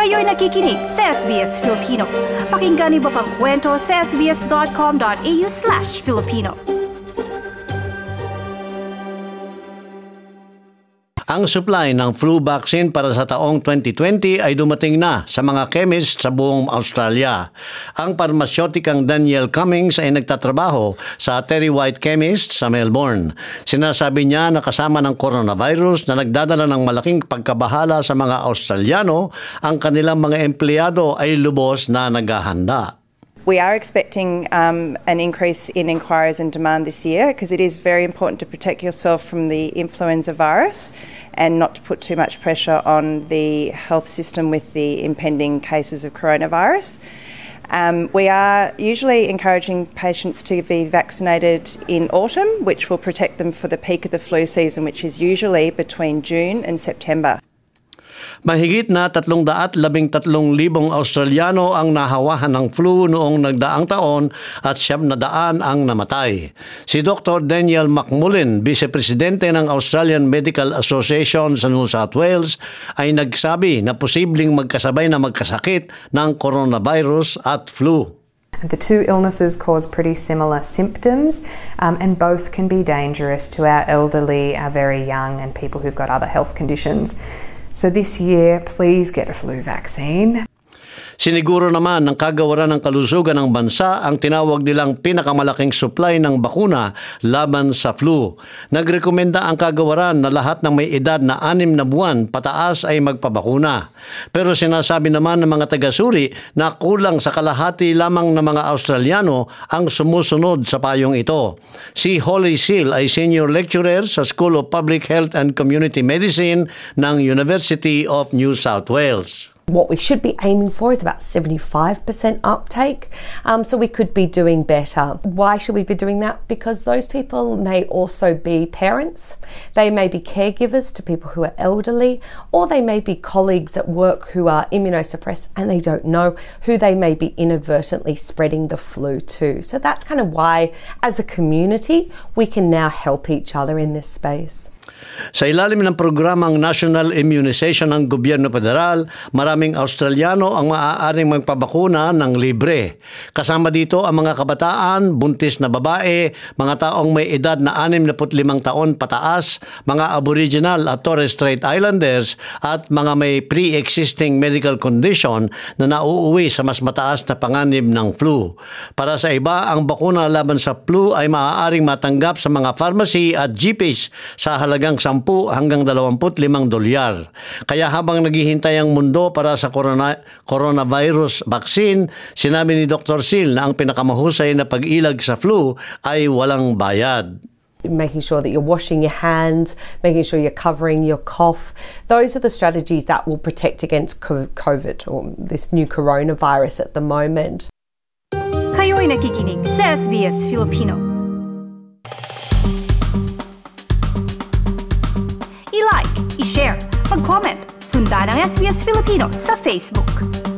Kayo'y nakikinig sa SBS Filipino. Pakinggan niyo pa ang kwento sa sbs.com.au/Filipino. Ang supply ng flu vaccine para sa taong 2020 ay dumating na sa mga chemist sa buong Australia. Ang parmasyotikang Daniel Cummings ay nagtatrabaho sa Terry White Chemist sa Melbourne. Sinasabi niya na kasama ng coronavirus na nagdadala ng malaking pagkabahala sa mga Australiano, ang kanilang mga empleyado ay lubos na naghahanda. We are expecting an increase in inquiries and demand this year because it is very important to protect yourself from the influenza virus and not to put too much pressure on the health system with the impending cases of coronavirus. We are usually encouraging patients to be vaccinated in autumn, which will protect them for the peak of the flu season, which is usually between June and September. Mahigit na 313,000 Australiano ang nahawahan ng flu noong nagdaang taon at 900 ang namatay. Si Dr. Daniel McMullen, Vice-Presidente ng Australian Medical Association sa New South Wales, ay nagsabi na posibleng magkasabay na magkasakit ng coronavirus at flu. The two illnesses cause pretty similar symptoms and both can be dangerous to our elderly, our very young and people who've got other health conditions. So this year, please get a flu vaccine. Siniguro naman ng Kagawaran ng Kalusugan ng bansa ang tinawag nilang pinakamalaking supply ng bakuna laban sa flu. Nagrekomenda ang Kagawaran na lahat ng may edad na 6 na buwan pataas ay magpabakuna. Pero sinasabi naman ng mga taga-suri na kulang sa kalahati lamang ng mga Australiano ang sumusunod sa payong ito. Si Holly Seal ay Senior Lecturer sa School of Public Health and Community Medicine ng University of New South Wales. What we should be aiming for is about 75% uptake, so we could be doing better. Why should we be doing that? Because those people may also be parents, they may be caregivers to people who are elderly, or they may be colleagues at work who are immunosuppressed and they don't know who they may be inadvertently spreading the flu to. So that's kind of why, as a community, we can now help each other in this space. Sa ilalim ng programang National Immunization ng Gobyerno Federal, maraming Australiano ang maaaring magpabakuna ng libre. Kasama dito ang mga kabataan, buntis na babae, mga taong may edad na 65 taon pataas, mga Aboriginal at Torres Strait Islanders at mga may pre-existing medical condition na nauuwi sa mas mataas na panganib ng flu. Para sa iba, ang bakuna laban sa flu ay maaaring matanggap sa mga pharmacy at GPs sa halagang 10 hanggang $25. Kaya habang naghihintay ang mundo para sa coronavirus vaccine, sinabi ni Dr. Seal na ang pinakamahusay na pag-ilag sa flu ay walang bayad. Making sure that you're washing your hands, making sure you're covering your cough. Those are the strategies that will protect against COVID or this new coronavirus at the moment. Kayo'y nakikinig sa SBS Filipino. I-like, i-share, mag-comment, sundan ang SBS Filipino sa Facebook.